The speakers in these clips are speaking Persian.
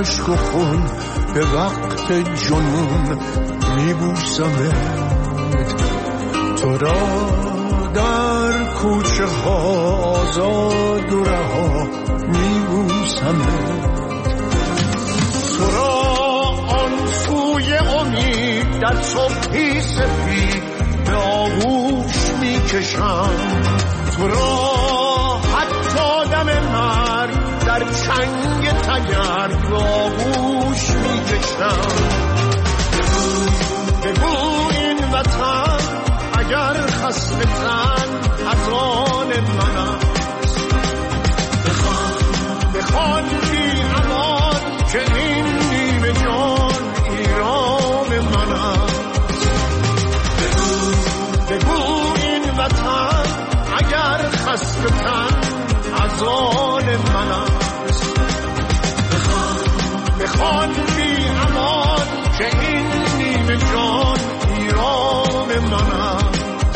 اشک و خون به وقت جنون میبوسمت، تو را در کوچه ها آزاد و رها میبوسمت، تو را آن سوی امید در صبحی سفید به آغوش میکشم، تو را حتی دم مرگ در چنگ تگرگ به آغوش میکشم. بگو این وطن اگر خسته تن از آن من است، بخوان بی امان که این نیمه جان ایران من است. بگو این وطن اگر خسته تن از آن من است، بخوان بی امان که این نیمه جان ایران من است.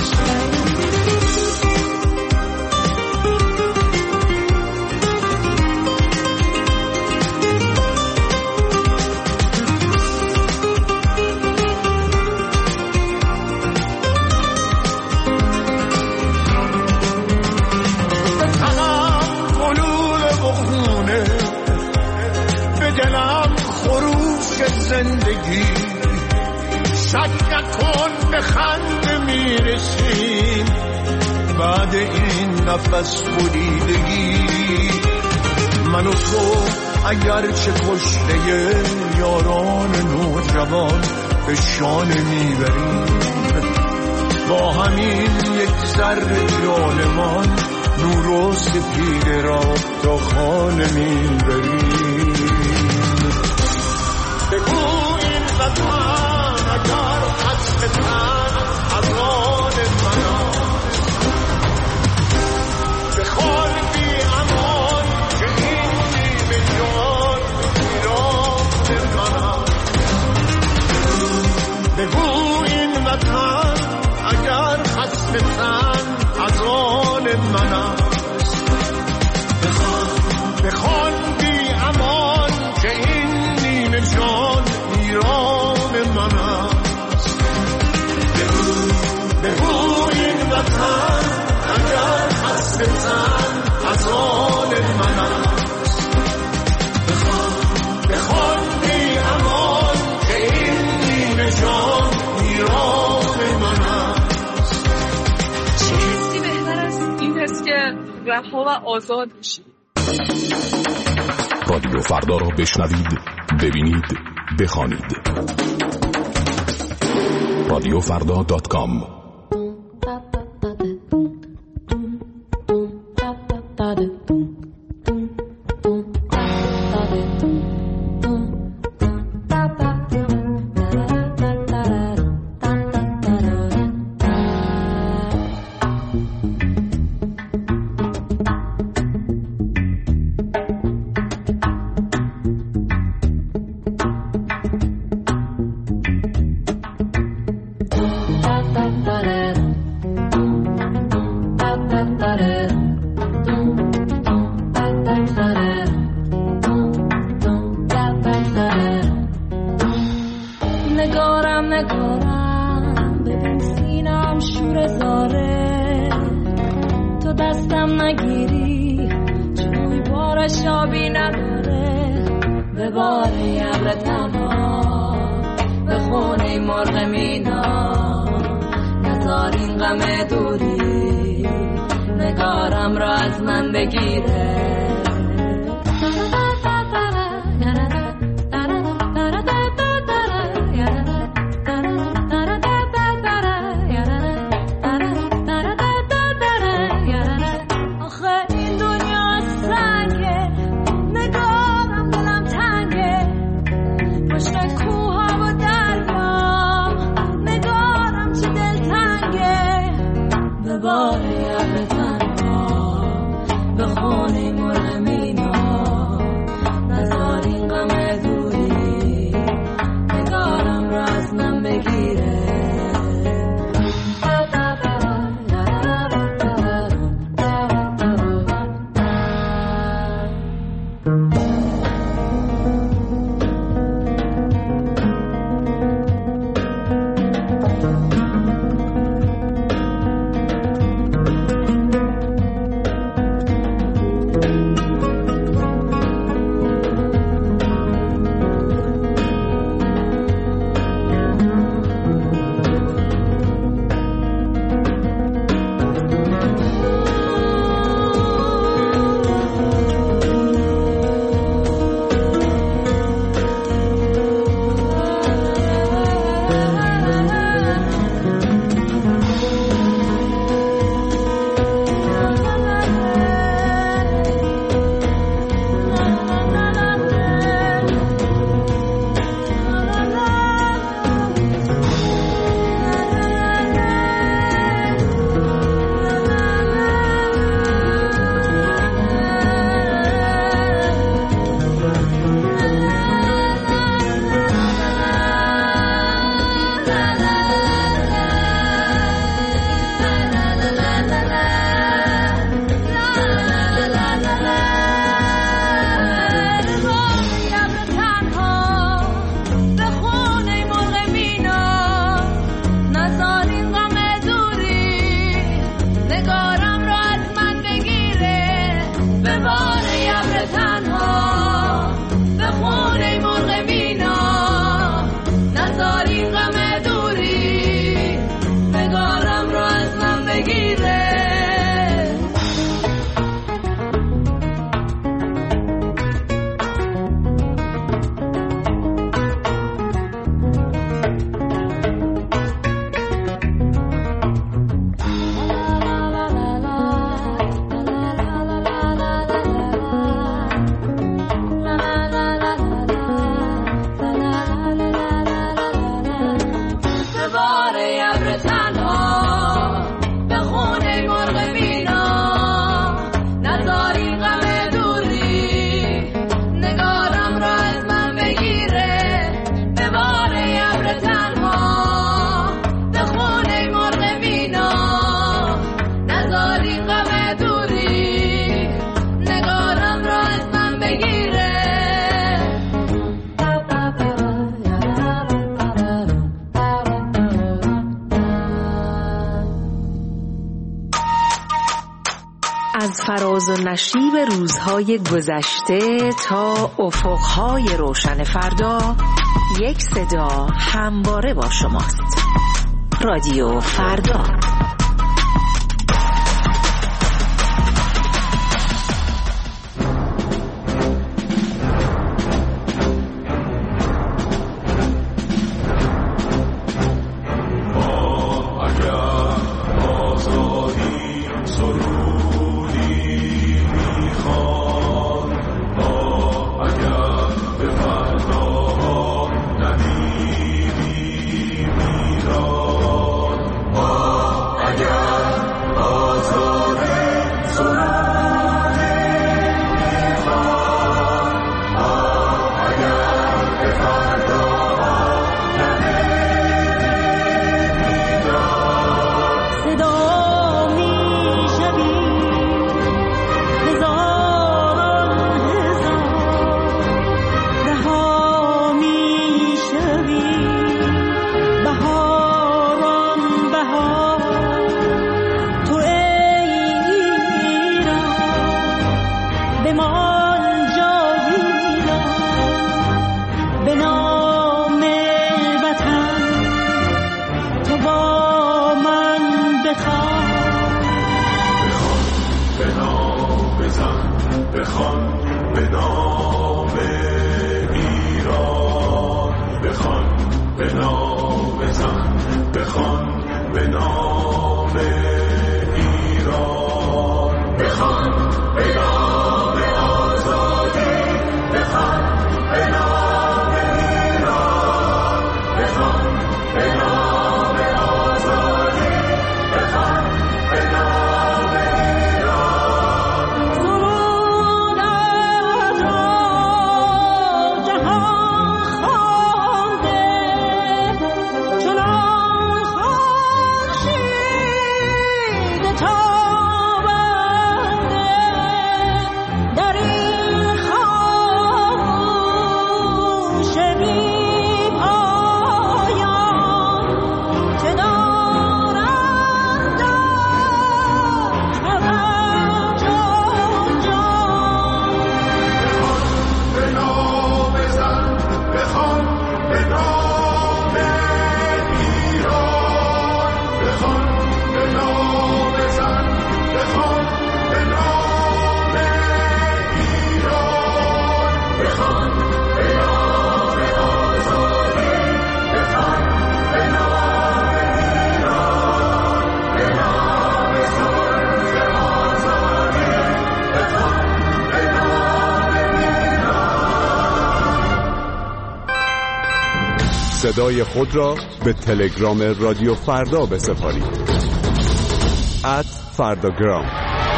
زندگی شک نکن به خنده میرسیم بعد این نفس بریدگی. من و تو اگرچه کشته یاران نوجوان به شان میبریم، با همین یک ذره جانمان نور و سپید را تا خانه میبریم. بگو این وطن اگر خسته تن از آن من است، بخوان بی امان که این نیمه جان ایران من است. بگو این وطن اگر خسته تن از آن من است، بخوان بی امان که این نیمه جان ایران من است. بگو این وطن اگر خسته تن از آن من است، بخوان بی امان که این نیمه جان ایران من است. چه حسی بهتر از این حس که رها و آزاد بشید؟ رادیو فردا را بشنوید، ببینید، بخوانید. radiofrda.com. نگارم ببین سینم شور زاره، تو دستم نگیری چون بارش آبی نداره، به باره ابر تنها به خونه مرغ مینا، نزار این غم دوری نگارم را از من بگیره. به خونه مرغ ناز و نشیب روزهای گذشته تا افقهای روشن فردا، یک صدا همواره با شماست. رادیو فردا. صدای خود را به تلگرام رادیو فردا بسپارید. @فرداگرام.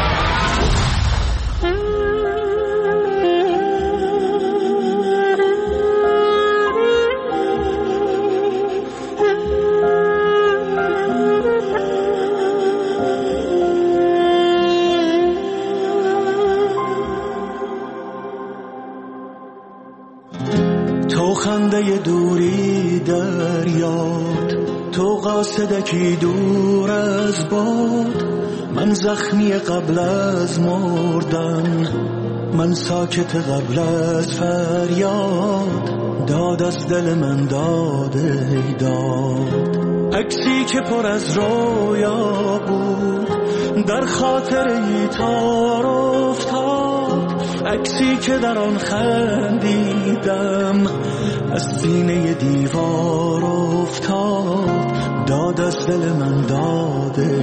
تو خنده دوری در یاد، تو قاصدکی دور از باد، من زخمی قبل از مردن، من ساکت قبل از فریاد، داد از دل من داده داد. عکسی که پر از رویا بود در خاطر تار افتاد، عکسی که در آن خندیدم از سینه دیوار افتاد، داد از دل من داده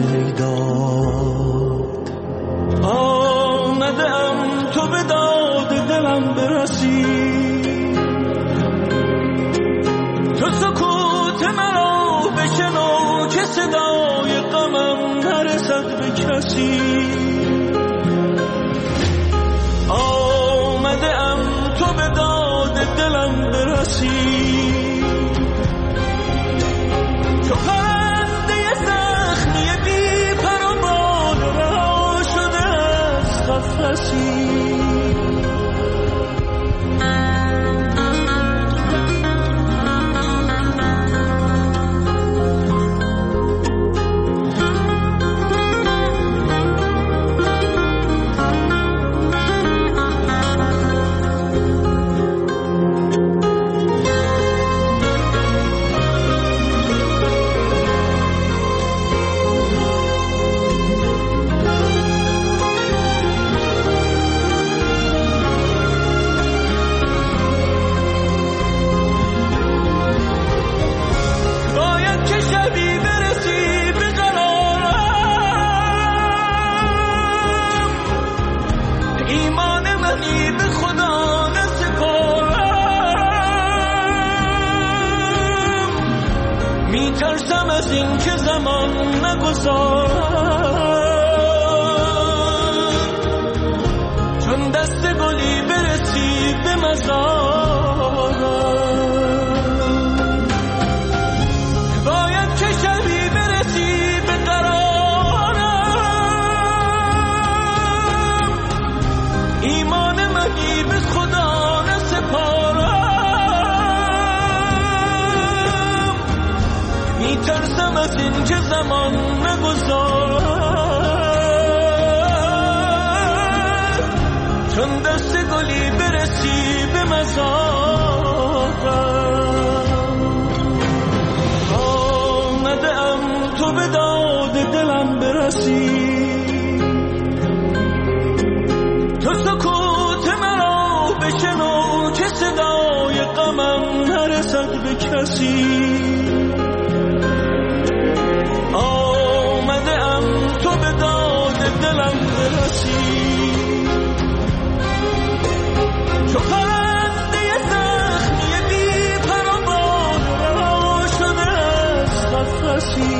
داد. آمدم تو به داد دلم برسی، تو سکوت مرا بشنو که صدای غمم نرسد به کسی. آمدم تو به داد دلم برسی، تو پرنده زخمی بی پر و بال رها شده از قفسی. از این که زمان نگذارم، چون دست گلی برسی به مزارم. باید که شبی برسی به قرارم، ایمان منی به خدا نسپارم. میترسم از این که زمان نگذارم، چون دست گلی برسی به مزارم. آمده ام تو به داد دلم برسی، تو سکوت مرا بشنو که صدای غمم نرسد به کسی. آمده ام تو به داد دلم برسی، چو پرنده زخمی بی پر و بال رها شده از قفسی.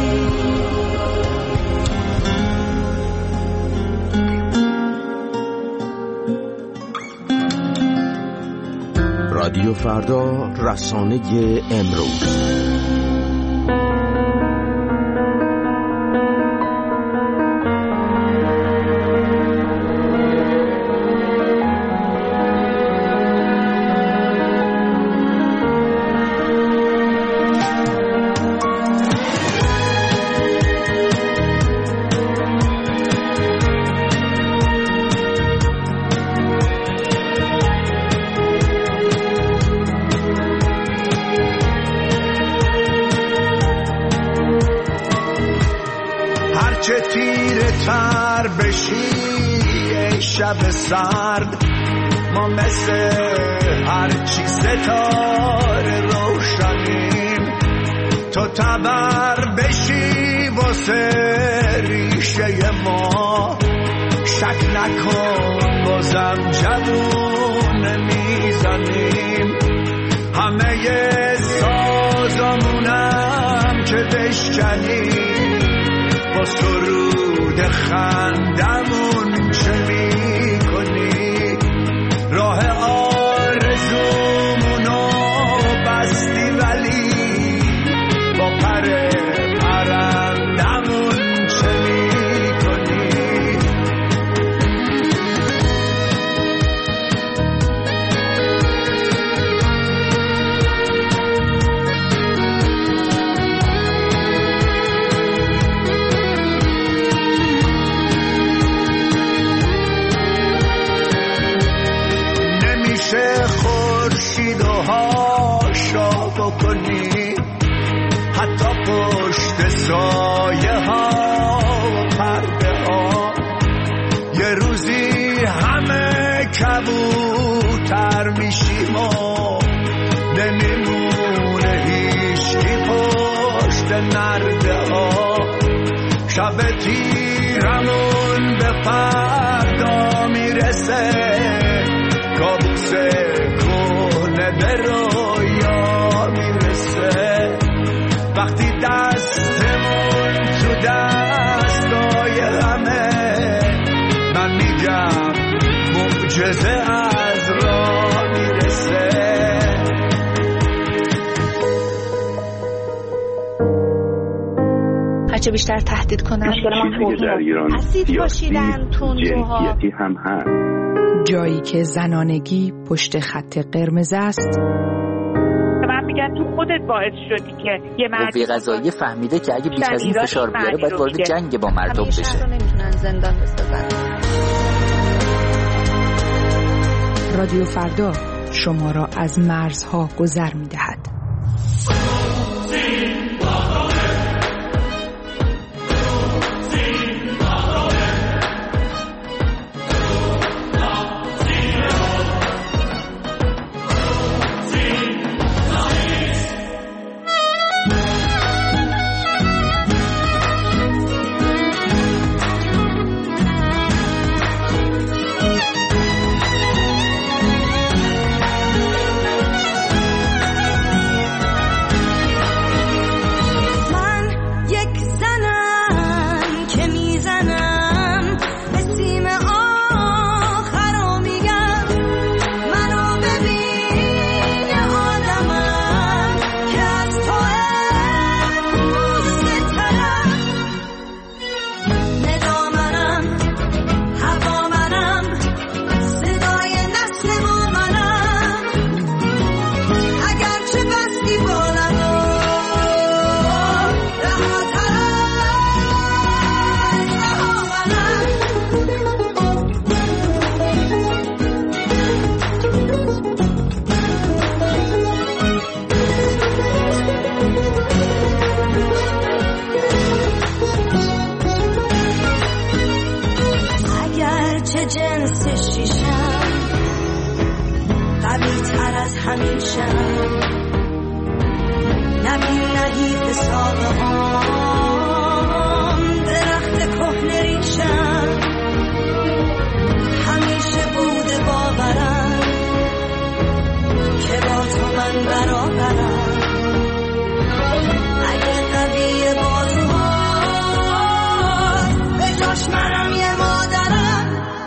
رادیو فردا، رسانه امروز. هرچه تیره تر بشی شب سرد، ما مثل هرچی ستاره روشنیم. تو تبر بشی واسه ریشه ما، شک نکن بازم جوون میزنیم. همه سازمونم که بشکنیم، با سرود خندمون چه می کنی؟ راه آرزومونو بستی ولی با پر پرندمون چه می کنی؟ خورشید و هاشا بکنی، حتی پشت سایه ها و پرده ها. یه روزی همه کبوتر میشیم و نمیمونه هیچکی پشت نرده ها. شب تیرمون به فردا میرسه، کابوس کهنه به رویا میرسه. وقتی دستمون تو دستای همه، من میگم معجزه از راه میرسه. هرچه بیشتر تهدید کنن چیزی که در ایران اسید پاشیدن، تندروها، جنسیتی هم هست. جایی که زنانگی پشت خط قرمز است. من میگم تو خودت باعث شدی که یه مرد قوه قضاییه فهمیده که اگه بیش از این فشار بیاره باید وارد جنگ با مردم بشه. شهر رو نمیتونن زندان بسازن. رادیو فردا شما را از مرزها گذر می‌دهد. تر از همیشه نبی نهید ساقه هم درخت کهنه ریشم همیشه بوده باورم که با تو من برابرم اگه قوی بازوهاست به جاش منم یه مادرم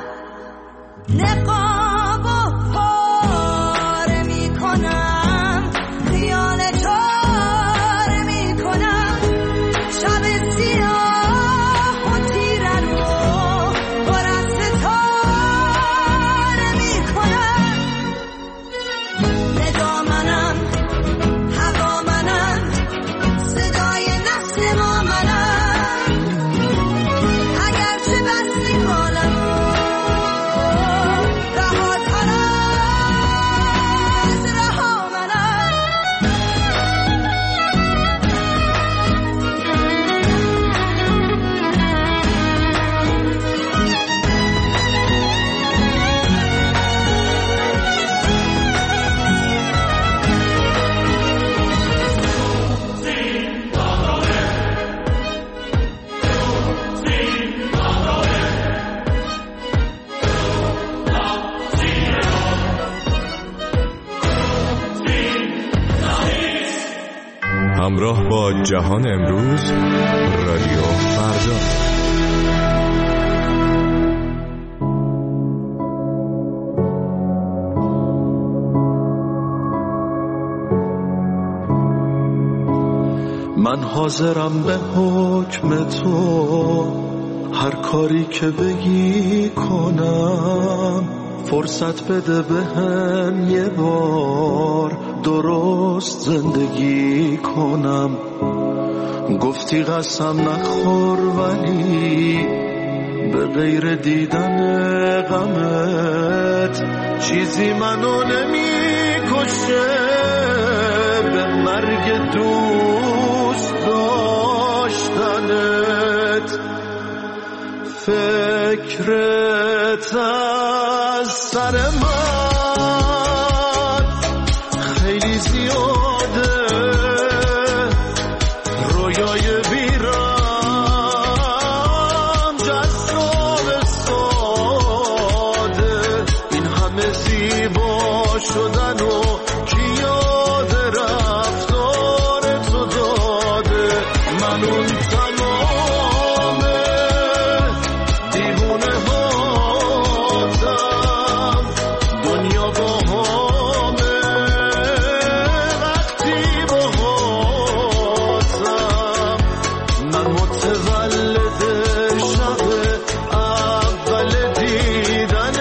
نقاب و پاره میکنم خیال چاره میکنم شب سیاه و تیره رو پر از ستاره میکنم ندا منم هوا منم صدای نسل ما منم اگرچه بستی کالم رهاتر از رها منم همراه با جهان امروز رادیو فردا. من حاضرم به حکم تو هر کاری که بگی کنم فرصت بده بهم یه بار درست زندگی کنم گفتی قسم نخور ولی به غیر دیدن غمت چیزی منو نمی‌کشه به مرگ دوست داشتنت فکرت از سر من خیلی زیاده رویای بیرم جذاب ساده این همه زیبا شدن و کی یاد رفتار تو داده من اون تمام دیوونه هاتم دنیا با همه وقتی با هاتم من متولد شب اول دیدن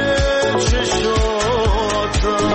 چشاتم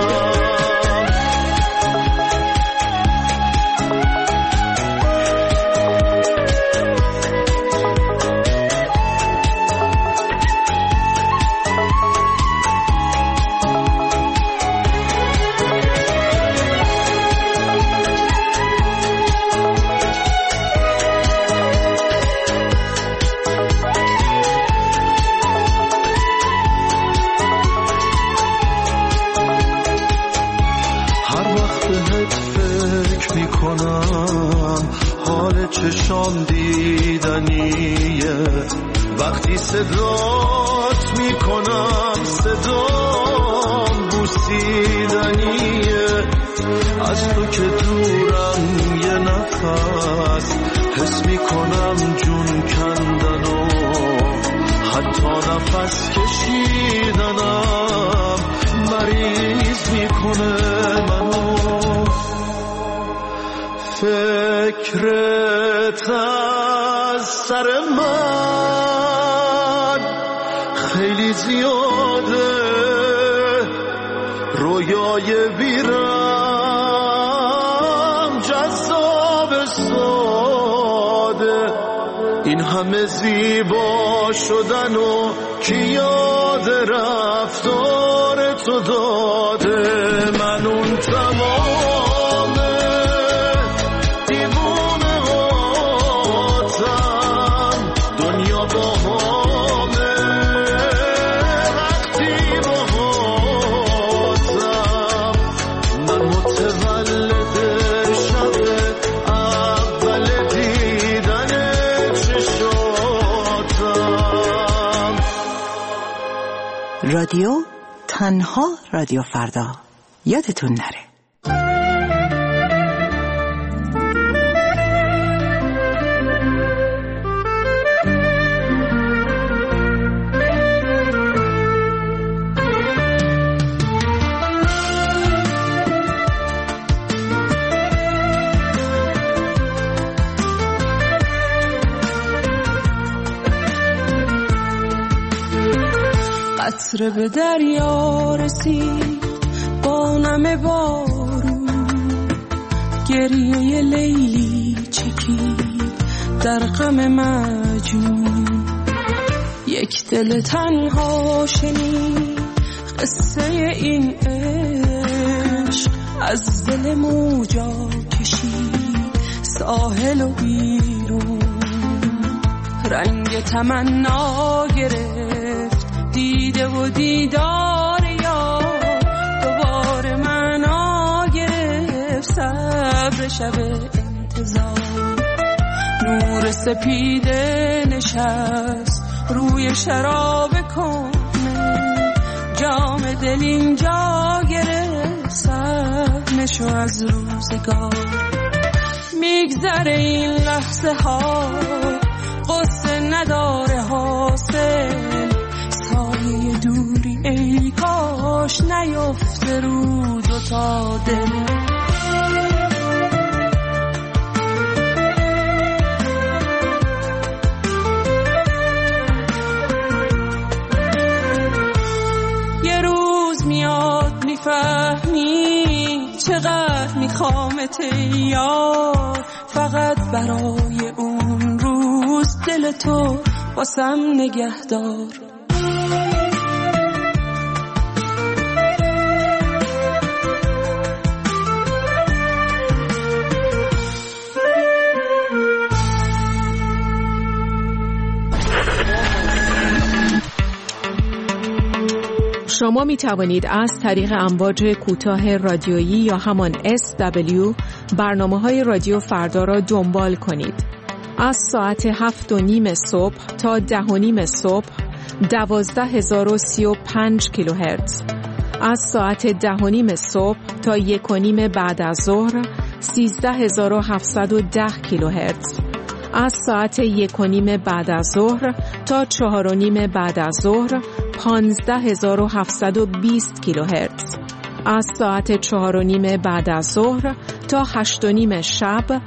هر وقت بهت فکر میکنم حال چشام دیدنیه وقتی صدات میکنم صدام بوسیدنیه از تو که دورم یه نفس حس میکنم جون کندن و حتی نفس کشیدنم مریض میکنه منو فکرت از سر من خیلی زیاده رویای بیرم جذاب ساده این همه زیبا شدن و کی یاد رفتار تو داده من اون تمام دیوونه هاتم دنیا با همه وقتی با هاتم رادیو، تنها رادیو فردا. یادتون نره. قطره به دریا رسید با نم بارون، گریه لیلی چکید در غم مجنون. یک دل تنها شنید قصه این عشق، از دل موجا کشید ساحل و بیرون. رنگ تمنا گرفت دیده و دیدار یار، دوباره معنا گرفت صبر شب انتظار. نور سپیده نشست روی شراب کهنه، جام دل اینجا گرفت سهمشو از روزگار. میگذره این لحظه ها قصه نداره حاصل، سایه دوری ای کاش نیفته رو دوتا دل. یه روز میاد میفهمی چقدر میخوامت یار، فقط برای اون روز دل تو واسم نگهدار. شما می توانید از طریق امواج کوتاه رادیویی یا همان SW برنامه‌های رادیو فردا را دنبال کنید. از ساعت 7:30 صبح تا 10:30 صبح 12035 کیلوهرتز، از ساعت 10:30 صبح تا 1:30 بعد از ظهر 13710 کیلوهرتز، از ساعت 1:30 بعد از ظهر تا 4:30 بعد از ظهر 15720 کیلوهرتز، از ساعت 4:30 بعد از ظهر تا 8:30 شب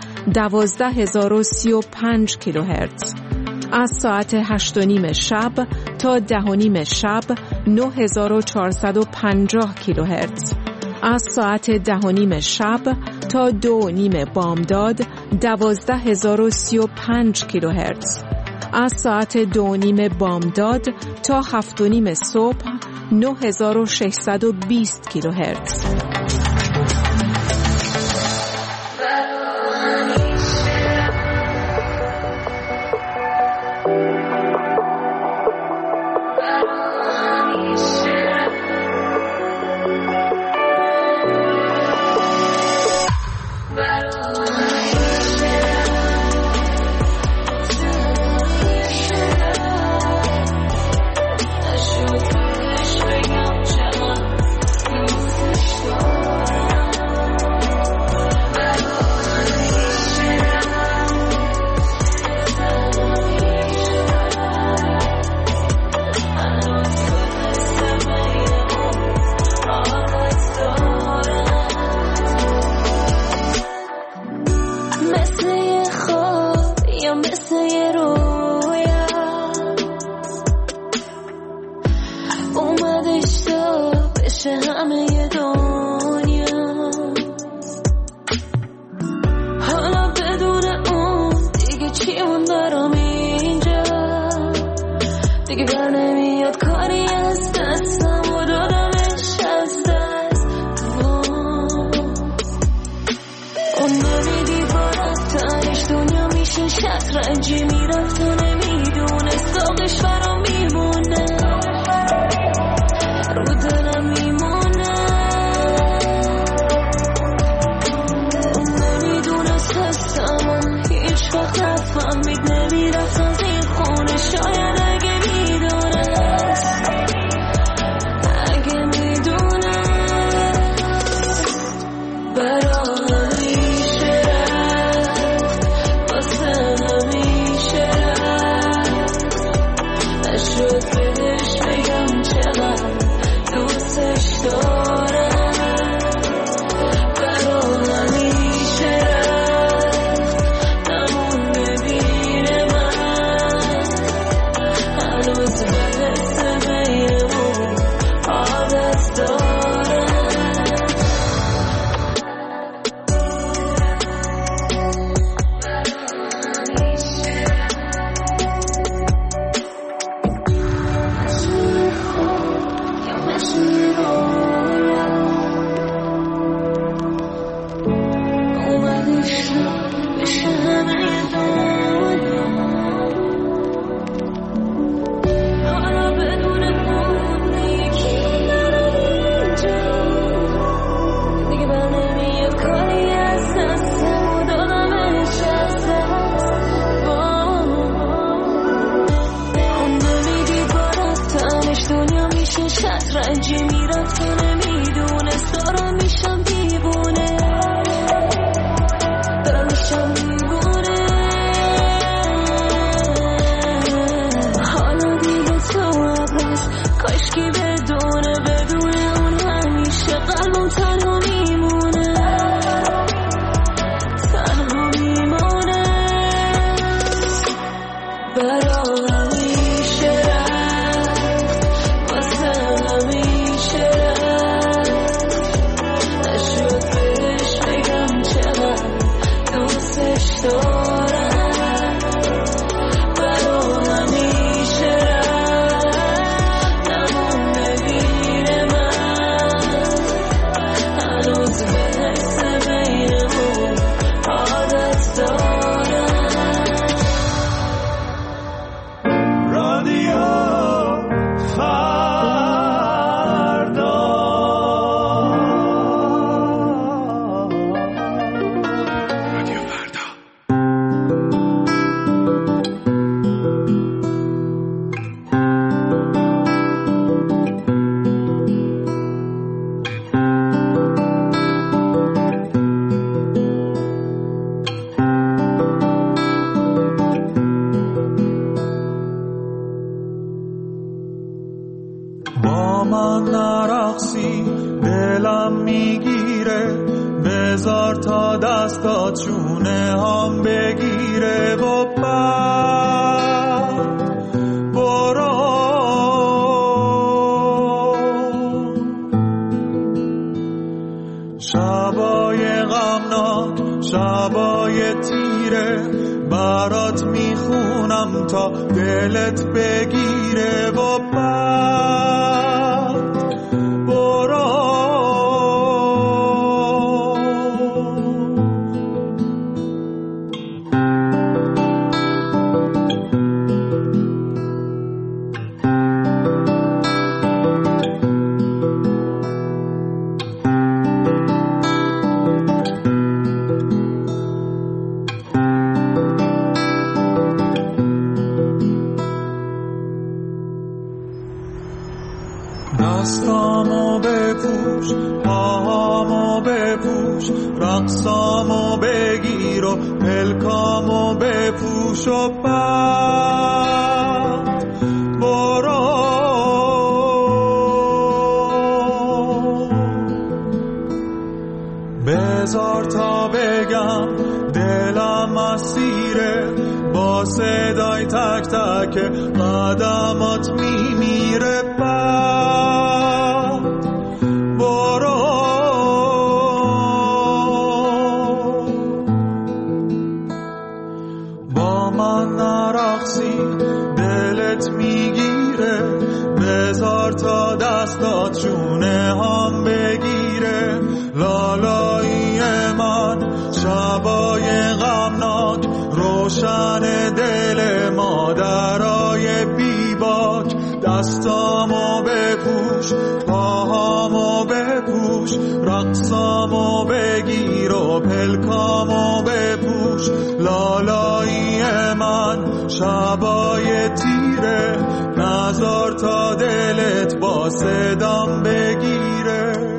12035 کیلوهرتز، از ساعت 8:30 شب تا 10:30 شب 9450 کیلوهرتز، از ساعت 10:30 شب تا 2:30 بامداد 12035 کیلوهرتز، از ساعت 2:30 بامداد تا 7:30 صبح 9620 کیلوهرتز. شطرنجی میرفت و نمیدونه ساقش برام میمونه، رو دلم میمونه. نمیدونست هستم هیچ وقت نفهمید، نمیرفت از این خونه. شاید اگه میدونست شطرنجی میرفت و نمیدونست دارم میشم دیوونه حالا دیگه تو عوض کاشکی بدون اون همیشه قلبم تنها میمونه برا همیشه چونه هم بگیره و بعد برو شبای غمناک شبای تیره برات میخونم تا دلت بگیره و بعد برو دستامو بپوش پاهامو بپوش رقصامو بگیر و پلکامو بپوش و بعد برو بذار تا بگم دلم اسیره با صدای تک تک قدمات میمیره تا دستات چونه هم بگیره لالایی من شبای غمناک روشن دل مادرای بیباک دستامو بپوش پاهامو بپوش رقصامو بگیر و پلکامو بپوش لالایی من شبای تیره نذار تا دلت با صدام بگیره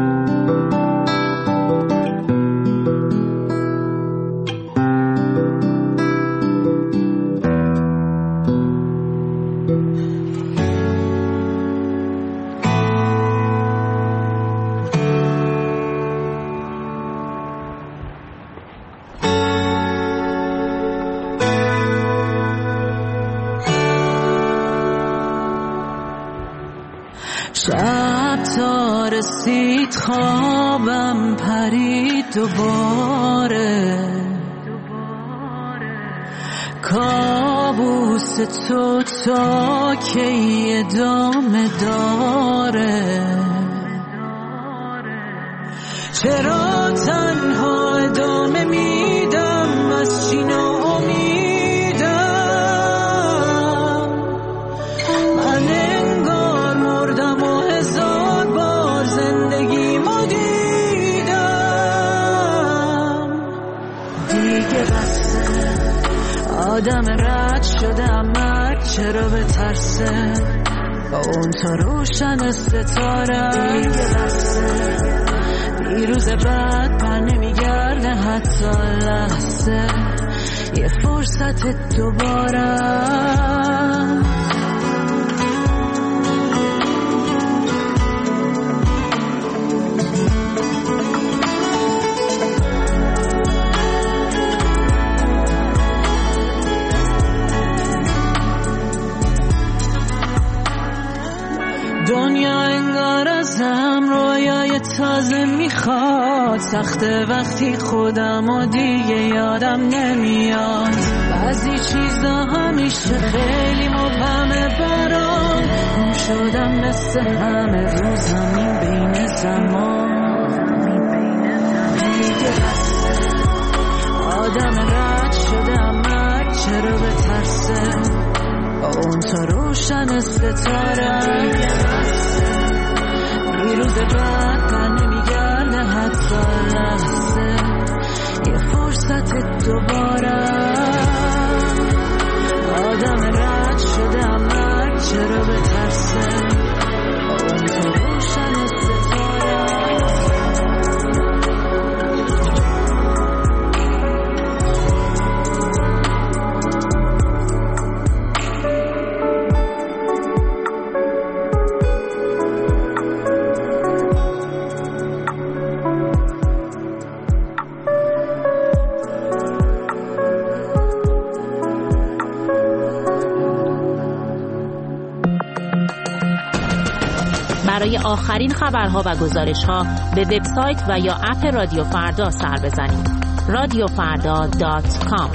شب تا رسید خوابم پرید دوباره کابوس تو تا کی ادامه داره چرا تنها ادامه می آدم رد شده اما چرا به ترسه با اون تا روشن ستاره دیروز بعد پر نمیگرده حتی لحظه یه فرصت دوباره دنیا انگار ازم رویای تازه میخواد سخته وقتی خودم و دیگه یادم نمیاد بعضی چیزا همیشه خیلی مبهمه برام گم شدم مثل همه رو زمین بین زمان دیگه آدم رد شده اما چرا به ترسه اون تا روشن ستاره دیروز بعد پر نمیگرده حتی لحظه یه فرصت دوباره آدم رد شده اما چرا به ترسه اون تا روشن ستاره برای آخرین خبرها و گزارش‌ها به وبسایت و یا اپ رادیو فردا سر بزنید. radiofarda.com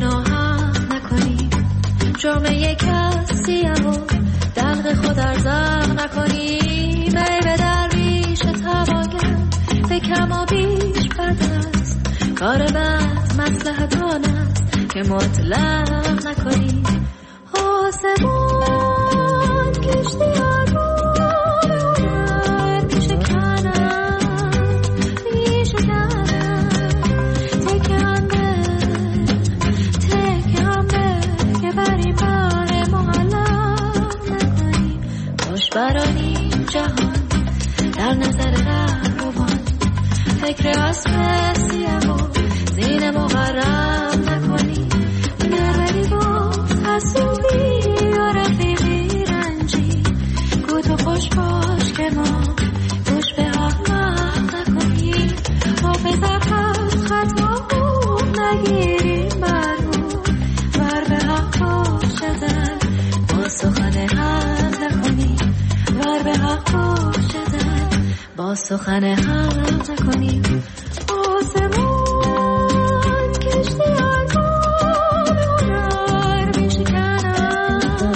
گناهم نکنی، جرم یک کسیم و دلق خود ارزم نکنی. می به درویش تواگر به کم و بیش بد است، کار بد مصلحت آن است که مطلق نکنی. آسمان کشتی برانی جهان در نظر رهروان، فکر اسب سیاه و زین مغرم نکنی. نبری با حسوبی و رفیقی رنجی، گو تو خوش باش که ما گوش به احمق نکنی. حافظت هست خطا نگیری مرمون، ور به حق باشدن با سخن حق نکنی. ور به حق باشدن با سخن حق نکنی. آسمان کشتی آگان هنر میشکنن،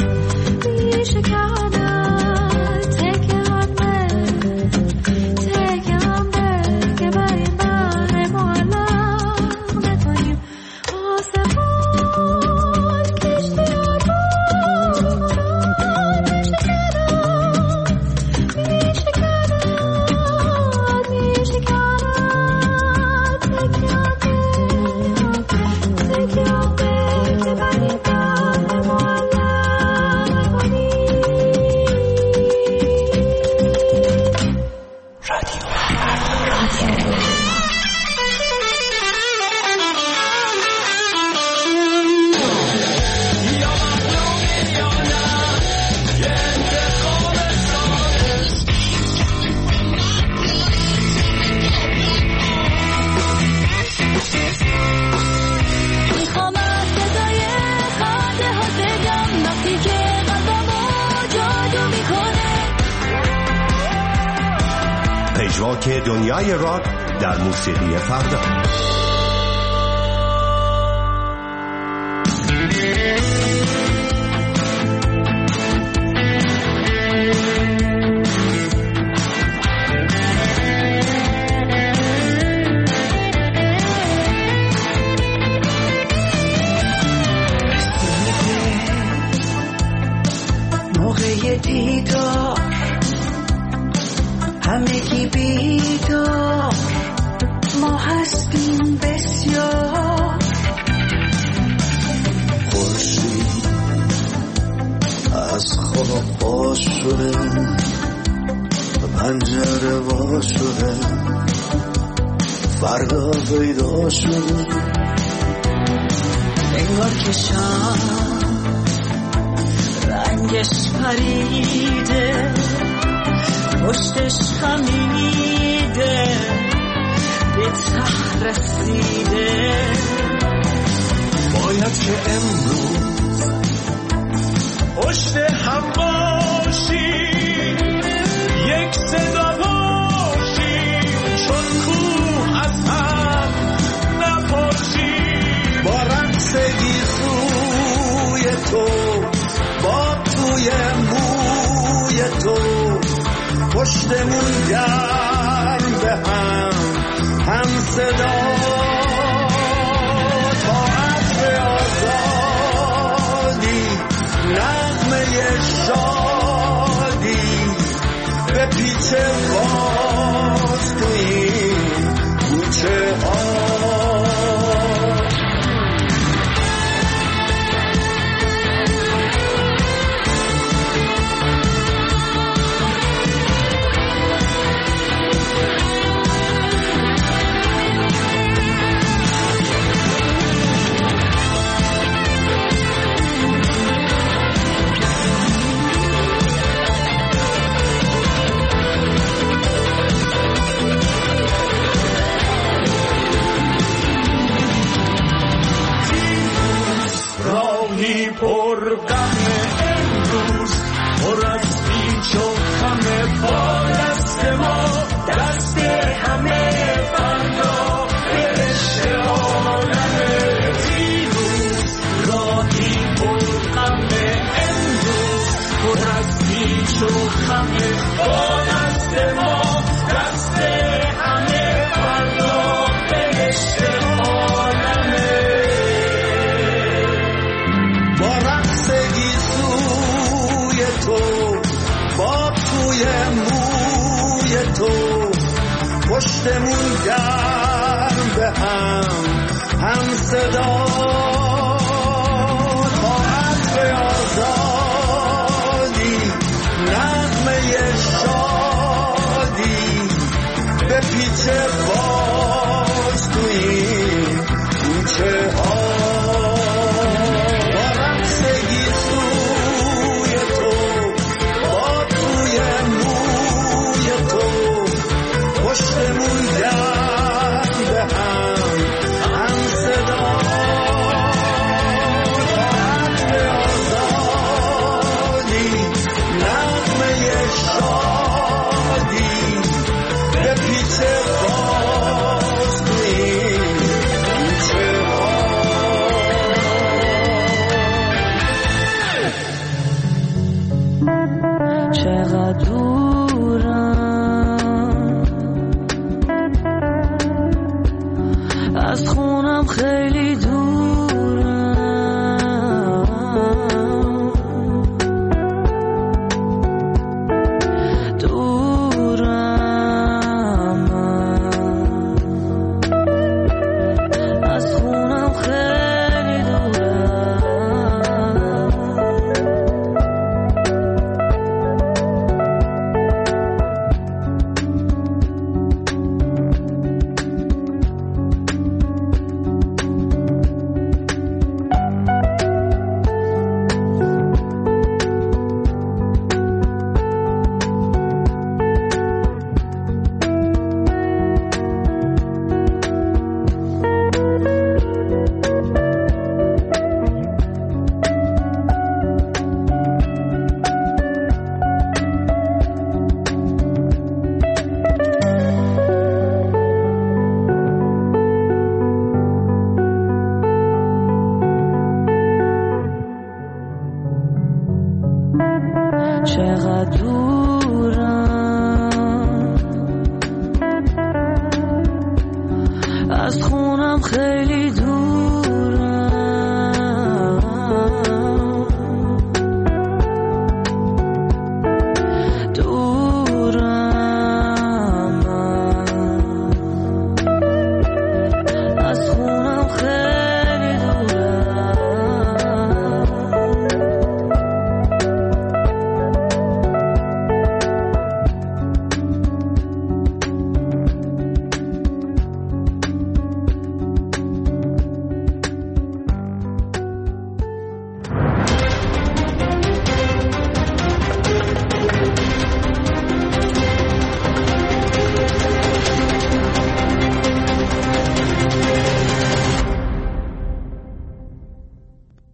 میشکنن. تکه هم به که بر این بر معلق نکنیم. آسمان کشتی آگان پژواک دنیای راک در موسیقی فردا. موقع دیدار همگی بیدار، ما هستیم بسیار. خورشید از خواب باز شده، پنجره باز شده، فردا پیدا شده. انگار که شام رنگش پریده، پشتش خمیده، به ته رسیده. باید که امروز پشت هم باشیم، یک صدا باشیم، چون کوه از هم نپاشیم. با رقص گیسوی تو، با توی موی تو، پشتمون گرم به هم صدا. تا عطر آزادی، نغمه شادی، به پیچ باز تو این کوچه ها. پر غم امروز، پر از پیچ و خم، با دست ما دست همه فردا، به رشته عالم دیروز. همه با دست ما دست همه فردا بهشت عالمه با رقص گیسوی تو با توی موی تو پشتمون گرم به هم صدا خواهد به آزادی نغمه شادی به پیچ باز تو این کوچه ها با رقص گیسوی تو با توی موی تو پشتمون گرم به هم صدا خواهد به آزادی نغمه شادی به پیچ باز تو این کوچه ها چقدر دورم از خونم خیلی دورم از خونم خیلی چقدر